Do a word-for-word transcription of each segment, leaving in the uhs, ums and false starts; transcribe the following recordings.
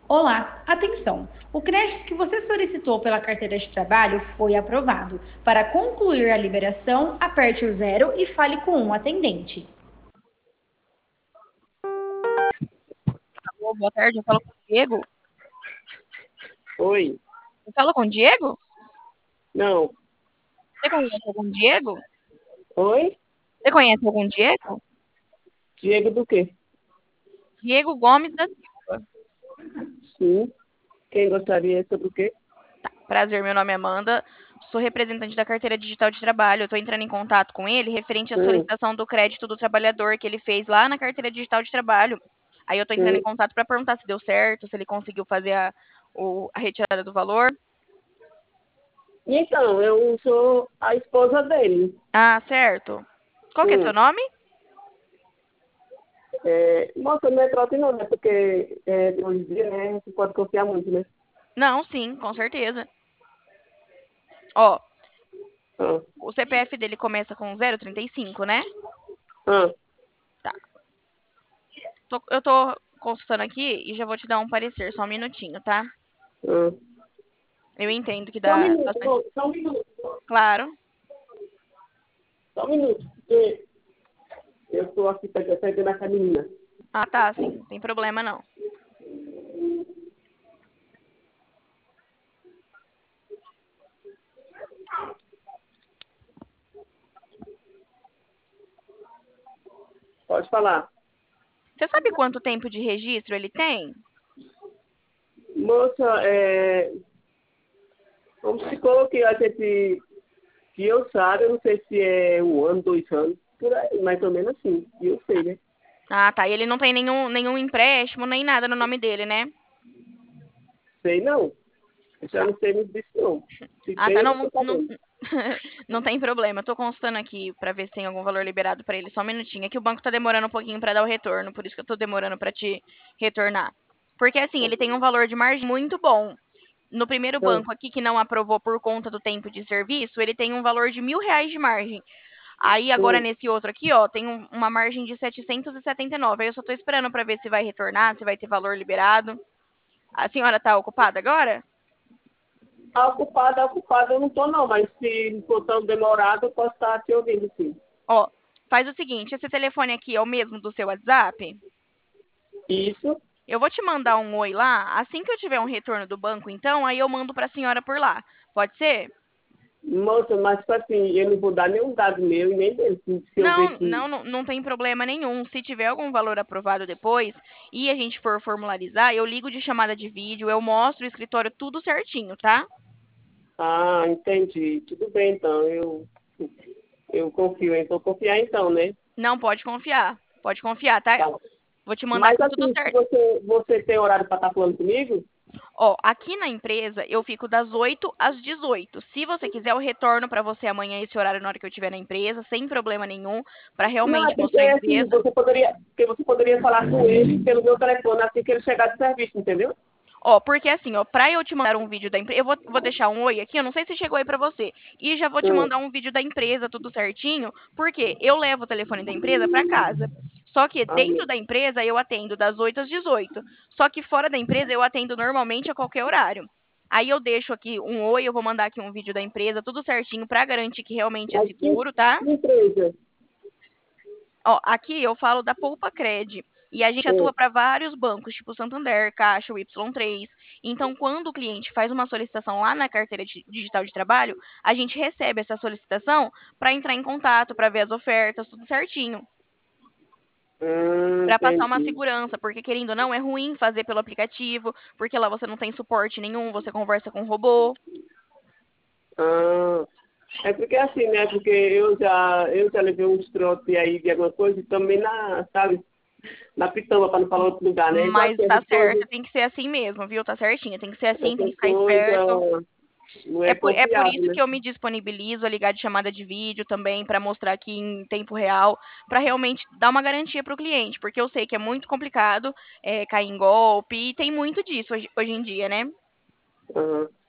Olá, atenção! O crédito que você solicitou pela carteira de trabalho foi aprovado. Para concluir a liberação, aperte o zero e fale com um atendente. Alô, boa tarde, eu falo com o Diego. Oi. Eu falo com o Diego? Não. Você conhece algum Diego? Oi? Você conhece algum Diego? Diego do quê? Diego Gomes da Silva. Sim. Quem gostaria sobre o quê? Tá, prazer, meu nome é Amanda. Sou representante da carteira digital de trabalho. Eu estou entrando em contato com ele referente à Hum, solicitação do crédito do trabalhador que ele fez lá na carteira digital de trabalho. Aí eu estou entrando em hum. contato para perguntar se deu certo, se ele conseguiu fazer a, o- a retirada do valor. Então, eu sou a esposa dele. Ah, certo. Qual que é seu Hum. nome? É, moça, não é trote não, né? Porque é, hoje em dia, né, você pode confiar muito, né? Não, sim, com certeza. Ó, Ah, o C P F dele começa com zero trinta e cinco, né? ah, Tá. Tô- eu tô consultando aqui e já vou te dar um parecer, só um minutinho, tá? ah. Eu entendo que Só um dá minuto, bastante. moço, só um minuto. Claro. Só um minuto, porque eu estou aqui pe- pegando a menina. Ah, tá, sim. Não tem problema não. Pode falar. Você sabe quanto tempo de registro ele tem? Moça, é, vamos supor que a gente, que eu saiba, eu não sei se é um ano, dois anos, por aí, mais ou menos assim. E eu sei, né? Ah, tá. E ele não tem nenhum, nenhum empréstimo, nem nada no nome dele, né? Sei não. Eu já Tá. não sei muito disso não. Se Ah, tem, tá. eu Não, não não, tô não, sabendo. não tem problema. Eu tô consultando aqui pra ver se tem algum valor liberado pra ele. Só um minutinho. É que o banco tá demorando um pouquinho pra dar o retorno, por isso que eu tô demorando pra te retornar. Porque assim, ele tem um valor de margem muito bom. No primeiro Ah, banco aqui, que não aprovou por conta do tempo de serviço, ele tem um valor de mil reais de margem. Aí agora hum. nesse outro aqui, ó, tem um- uma margem de setecentos e e setenta e nove. Aí eu só tô esperando pra ver se vai retornar, se vai ter valor liberado. A senhora tá ocupada agora? Tá ocupada, ocupada eu não tô não, mas se não for tão demorado, eu posso estar te ouvindo, sim. Ó, faz o seguinte, esse telefone aqui é o mesmo do seu WhatsApp? Isso. Eu vou te mandar um oi lá, assim que eu tiver um retorno do banco, então, aí eu mando pra senhora por lá. Pode ser? Moça, mas tipo assim, eu não vou dar nenhum dado meu e nem dele. Se, se eu ver Não, que. não, não, não tem problema nenhum. Se tiver algum valor aprovado depois e a gente for formularizar, eu ligo de chamada de vídeo, eu mostro o escritório tudo certinho, tá? Ah, entendi. Tudo bem, então. Eu, eu confio, hein? Vou confiar então, né? Não pode confiar. Pode confiar, tá? Tá. Vou te mandar Mas aqui tudo assim, se certo. você, você tem horário para estar falando comigo? Ó, aqui na empresa eu fico das oito às dezoito. Se você quiser, eu retorno pra você amanhã esse horário na hora que eu estiver na empresa, sem problema nenhum, pra Não, é realmente porque mostrar a assim, empresa. você poderia, porque você poderia falar com ele pelo meu telefone assim que ele chegar do serviço, entendeu? Ó, porque assim, ó, pra eu te mandar um vídeo da empresa, eu vou, vou deixar um oi aqui, eu não sei se chegou aí pra você. E já vou te Hum. mandar um vídeo da empresa, tudo certinho, porque eu levo o telefone da empresa pra casa. Só que Ah, dentro da empresa eu atendo das oito às dezoito. Só que fora da empresa eu atendo normalmente a qualquer horário. Aí eu deixo aqui um oi, eu vou mandar aqui um vídeo da empresa, tudo certinho pra garantir que realmente é mas que, seguro, tá? que empresa? Ó, aqui eu falo da Poupa Cred. E a gente Hum. atua para vários bancos, tipo Santander, Caixa, o Y três. Então, quando o cliente faz uma solicitação lá na carteira di- digital de trabalho, a gente recebe essa solicitação para entrar em contato, para ver as ofertas, tudo certinho, Hum, para passar uma entendi. segurança, porque querendo ou não, é ruim fazer pelo aplicativo, porque lá você não tem suporte nenhum, você conversa com o robô. Ah, é porque assim, né? Porque eu já, eu já levei uns trotes aí de alguma coisa e também na, sabe, na pitamba, para não falar outro lugar, né? Então, Mas assim, tá essas coisas, certo, tem que ser assim mesmo, viu? Tá certinho, tem que ser assim, tem que essas ficar esperto. coisas não É é por, é por confiável, isso né? que eu me disponibilizo a ligar de chamada de vídeo também, para mostrar aqui em tempo real, para realmente dar uma garantia para o cliente, porque eu sei que é muito complicado é, cair em golpe, e tem muito disso hoje, hoje em dia, né? Aham.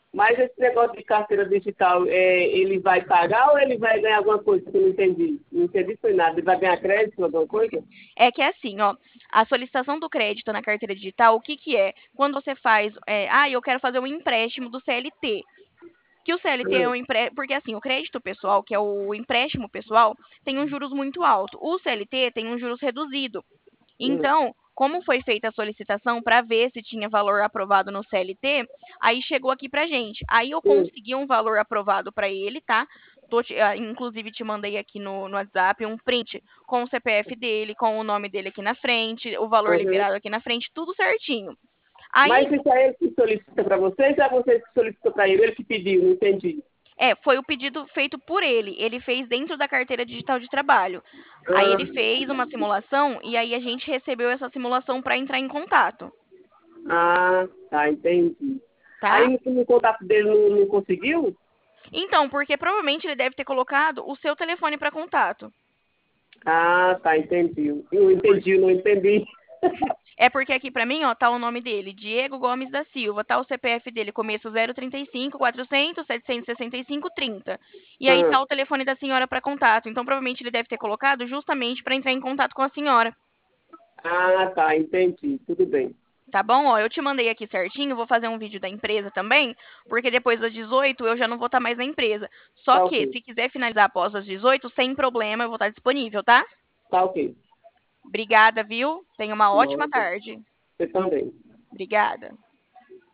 Mas esse negócio de carteira digital, é, ele vai pagar ou ele vai ganhar alguma coisa que eu não entendi? Não entendi foi nada. Ele vai ganhar crédito, alguma coisa? É que é assim, ó, a solicitação do crédito na carteira digital, o que que é? Quando você faz, é, ah, eu quero fazer um empréstimo do C L T. Que o C L T é um empréstimo, porque assim, o crédito pessoal, que é o empréstimo pessoal, tem um juros muito alto. O C L T tem um juros reduzido. Hum, Então, como foi feita a solicitação para ver se tinha valor aprovado no C L T, aí chegou aqui pra gente. Aí eu hum, consegui um valor aprovado para ele, tá? Tô te- ah, inclusive te mandei aqui no, no WhatsApp um print com o C P F dele, com o nome dele aqui na frente, o valor uhum. liberado aqui na frente, tudo certinho. Aí Mas isso é ele que solicita para vocês ou é vocês que solicitou para ele? Ele que pediu, não entendi. É, foi o pedido feito por ele. Ele fez dentro da carteira digital de trabalho. Aí Ah, ele fez uma simulação e aí a gente recebeu essa simulação para entrar em contato, ah, tá, entendi. Aí tá? no, no contato dele não, não conseguiu? Então, porque provavelmente ele deve ter colocado o seu telefone para contato. Ah, tá, entendi. Eu entendi, não entendi. É porque aqui para mim, ó, tá o nome dele, Diego Gomes da Silva, tá o C P F dele, começo zero trinta e cinco, quatrocentos, setecentos e sessenta e cinco, trinta. E aí Ah, tá o telefone da senhora para contato. Então, provavelmente ele deve ter colocado justamente para entrar em contato com a senhora. ah, tá, entendi. Tudo bem. Tá bom? Ó, eu te mandei aqui certinho, vou fazer um vídeo da empresa também, porque depois das dezoito eu já não vou estar mais na empresa. Só Tá que, ok. se quiser finalizar após as dezoito, sem problema, eu vou estar disponível, tá? Tá ok. Obrigada, viu? Tenha uma ótima Nossa, tarde. você também. Obrigada.